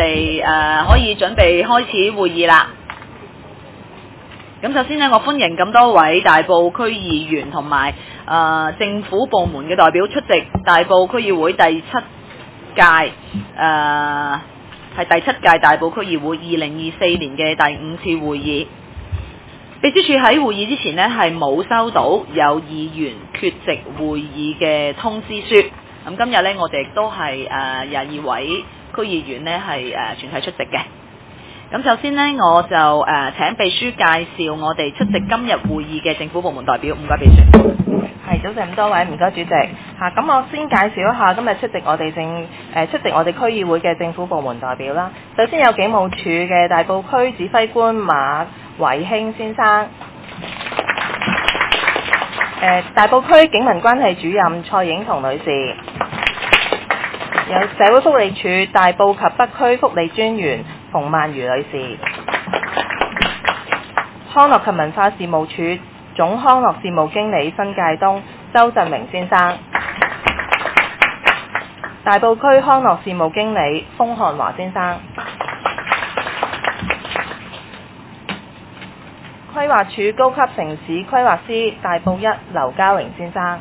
哋可以準備開始會議啦。咁首先呢，我歡迎咁多位大埔區議員同埋政府部門嘅代表出席大埔區議會第七屆大埔區議會2024年嘅第5次會議。秘書處喺會議之前呢，係冇收到有議員缺席會議嘅通知書。咁今日呢，我哋亦都係22位區議員呢係全體出席嘅。咁首先呢，我就請秘書介紹我哋出席今日會議嘅政府部門代表。唔該，秘書。 係，早晨咁多位，唔該主席。咁我先介紹一下今日出席我哋區議會嘅政府部門代表啦。首先有警務處嘅大埔區指揮官馬偉興先生，大埔區警民關係主任蔡影彤女士，有社會福利署大埔及北區福利專員馮曼如女士，康樂及文化事務署總康樂事務經理新界東周振榮先生，大埔區康樂事務經理封漢華先生，規劃署高級城市規劃師大埔一劉家榮先生，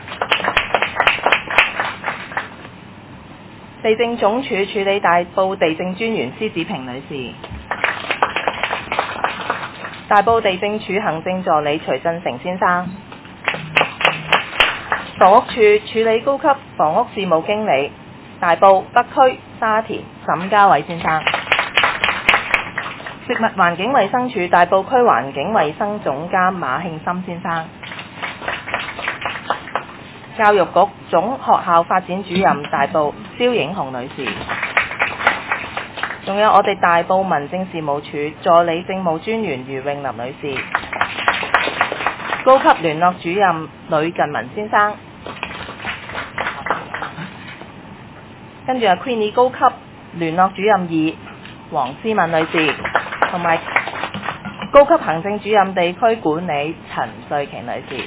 地政總署處理大埔地政專員施子平女士，大埔地政署行政助理徐振成先生，房屋處處理高級房屋事務經理大埔北區沙田沈家偉先生，食物環境衛生署大埔區環境衛生總監馬慶森先生，教育局總學校發展主任大埔蕭影紅女士，仲有我哋大埔民政事務處助理政務專員余詠林女士，高級聯絡主任呂近文先生，跟住係 Queenie 高級聯絡主任2黃思敏女士，同埋高級行政主任地區管理陳瑞琪女士。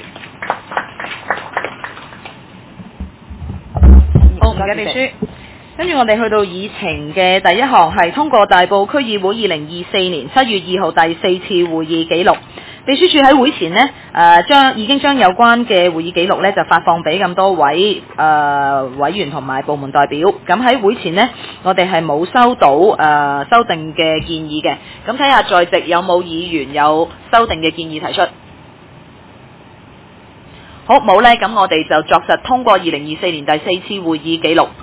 好，唔該秘書。跟住我哋去到議程嘅第一項係通過大埔區議會2024年7月2號第4次會議記錄。秘書處喺會前呢，已經將有關嘅會議記錄呢就發放俾咁多位委員同埋部門代表。咁喺會前呢，我哋係冇收到修訂嘅建議嘅。咁睇下在席有冇議員有修訂嘅建議提出。好，冇呢，咁我哋就作實通過2024年第4次會議記錄。